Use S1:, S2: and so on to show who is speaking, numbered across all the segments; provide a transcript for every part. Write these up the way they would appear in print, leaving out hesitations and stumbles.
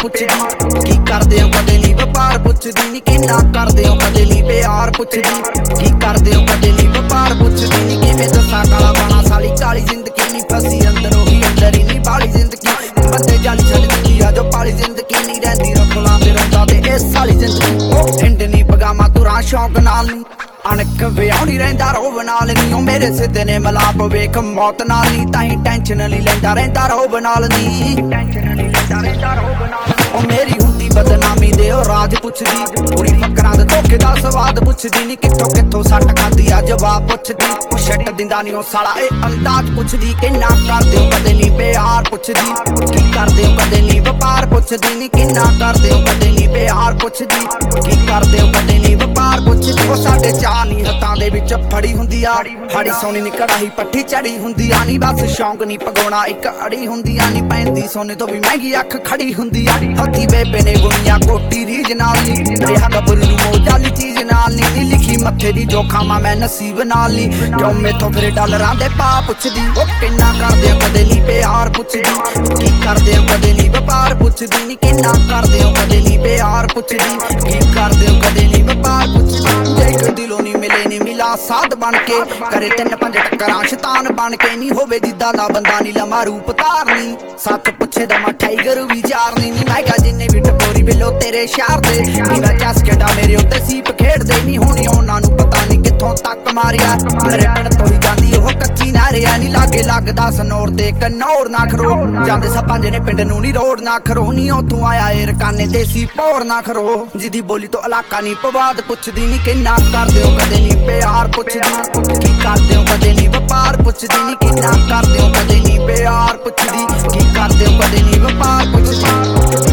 S1: पुछदी की करदे हो कदे नहीं व्यापार पुछदी नी किन्ना करदे हो कदे नहीं प्यार पुछदी की करदे हो कदे नहीं व्यापार पुछदी नी किवें दस्सां काला बाणा साली काली जिंदगी नी फसी अंदर ओही अंदर ही नी बाली जिंदगी बंदे जाली छड़ दिंदी आ जो पाली जिंदगी नी रहिंदी रखला ते रंदा ते इस साली जिंदगी ओ हिंड नी पगामा तुरां शौक नाल नी अणक विआउणी रहिंदा रोब नाल नी ओ मेरे सिद्धे ने मलाप वेख मौत नाल नी ताहीं टेंशन नी लैंदा रहिंदा रोब नाल नी टेंशन नी लैंदा रहिंदा रोब नाल ओ मेरी हुंदी बदनामी दे ओ राज पुछदी पूरी फकरां दे धोखे दा सवाद पुछदी नी कित्थों कित्थों सट खादी आ जवाब पुछदी ओ छट दिंदा नी ओ साला ए अंदाज पुछदी किन्ना करदे हो कदे नी प्यार पुछदी की करदे हो कदे नी व्यापार पुछदी नी किन्ना करदे हो कदे नी प्यार पुछदी की करदे हो कदे नी व्यापार पुछदी ओ साडे नी हत्थां दे विच फड़ी हुंदी आ फड़ी सोनी नी कड़ाही पट्ठी चढ़ी हुंदी आ नी बस शौक नी पगोणा इक अड़ी हुंदी आ नी पैंदी सोने तो भी महंगी अख खड़ी हुंदी आ हत्थी बेबे ने बुनिया कोटी रीज नाल नी रेहा गबरू नू मोजाली चीज नाल नी लिखी मत्थे दी जोखामा मैं नसीब नाल नी क्यों मेथों फिर डॉलरां दे पा पुछदी ओ किन्ना करदे हो कदे नी प्यार पुछदी की करदे हो कदे नी व्यापार पुछदी नी किन्ना करदे हो कदे नी प्यार पुछदी की करदे हो कदे नी व्यापार पुछदी जे दिलों नी मिले नी मिला साध बन के करे 3-5 टक्करां शैतान बन के नी होवे जिद्दां दा बंदा नी लम्मा रूप धारनी सच पुछे दा मैं टाइगर भी जारनी नी मैं कहा जिन्ने भी टकोरी बिलो तेरे शहर दे मेरा चस खेड़ा मेरे उत्ते सीप खेड़दे नी होनी उन्हां नू पता नी कित्थों तक मारिया मेरे पिंड तो ही जांदी ओह कच्ची नारिया नी लागे लगदा सनौर ते कन्नौर ना खरो जांदे सपां जेने पिंड नू नी रोड ना खरो नी उत्थों आया ए रकाने देसी भौर ना खरो जिदी बोली तो इलाका नी पवाद पुछदी नी किन्ना करदे हो कदे नी प्यार पुछदी की करदे हो कदे नी व्यापार पुछदी नी किन्ना करदे हो कदे नी प्यार पुछदी की करदे हो कदे नी व्यापार पुछदी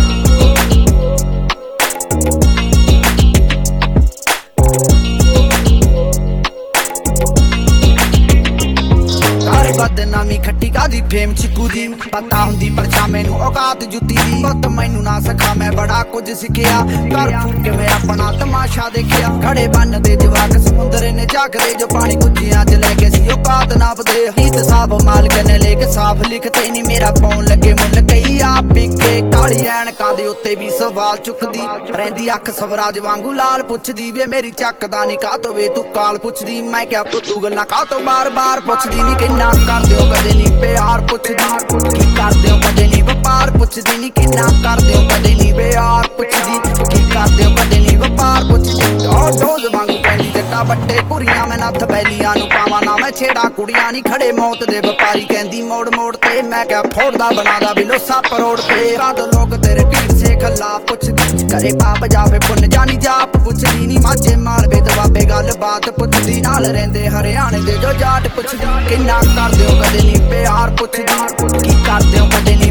S1: बदनामी खट्टी कादी फेम चिकू दी पता हुंदी पर मैनू औकात जुती दी पुत मैनू ना सखा मैं बड़ा कुछ सिखिया कर फूक के मैं अपना तमाशा देखिया खड़े बन दे जवाक समुंदर ने जागदे जो पानी कुजियां च लेके सी औकात नापदे गीत साफ मालिक ने लेके साफ लिखते नी मेरा पौन लगे मुल कई आप पिके काली ऐनकां दे उत्ते भी सवाल चुकदी रहिंदी अख सवराज वांगू लाल पुछदी वे मेरी चकदा नी का तो वे तू काल पुछदी मैं क्या तू गल्लां का तो बार बार पुछदी नी किन्ना करदे हो कदे नी प्यार पुछदी की करदे हो कदे नी व्यापार पुछदी नी किन्ना करदे हो कदे नी प्यार पुछदी की करदे हो कदे नी व्यापार पुछदी डोज वांगू पैंदी जट्टा बट्टे कुड़ियां मैं नत्थ बैलियां नू पावां ना मैं छेड़ा कुड़ियां नी खड़े मौत दे व्यापारी कहंदी मोड़ मोड़ ते मैं क्या फोड़दा बनादा बिलो सप रोड ते कद लोग तेरे पीठ से खल्ला पुछदी करे पाप जावे पुन्न जानी जाप पुछदी नी माझे मालवे दबाबे गल बात पुछदी नाल रहिंदे हरियाणे दे जो जाट पुछदी किन्ना करदे हो कदे नी प्यार पुछदी की करदे हो कदे